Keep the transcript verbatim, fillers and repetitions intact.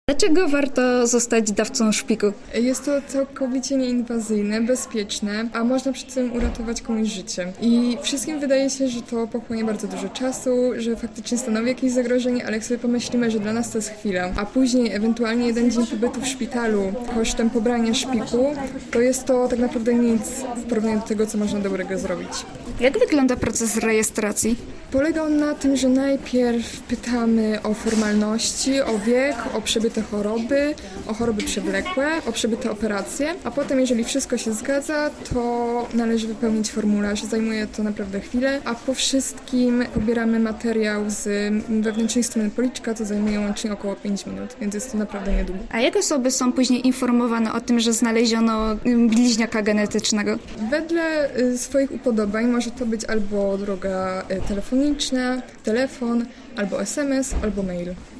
Dlaczego warto zostać dawcą szpiku? Jest to całkowicie nieinwazyjne, bezpieczne, a można przy tym uratować komuś życie. I wszystkim wydaje się, że to pochłonie bardzo dużo czasu, że faktycznie stanowi jakieś zagrożenie, ale jak sobie pomyślimy, że dla nas to jest chwila, a później ewentualnie jeden dzień pobytu w szpitalu kosztem pobrania szpiku, to jest to tak naprawdę nic w porównaniu do tego, co można dobrego zrobić. Jak wygląda proces rejestracji? Polega on na tym, że najpierw pytamy o formalności, o wiek, o przebyte choroby, o choroby przewlekłe, o przebyte operacje, a potem, jeżeli wszystko się zgadza, to należy wypełnić formularz. Zajmuje to naprawdę chwilę, a po wszystkim pobieramy materiał z wewnętrznej strony policzka, to zajmuje łącznie około pięć minut, więc jest to naprawdę niedługo. A jak osoby są później informowane o tym, że znaleziono bliźniaka genetycznego? Wedle swoich upodobań może to być albo droga telefoniczna, telefon, albo es em es, albo mail.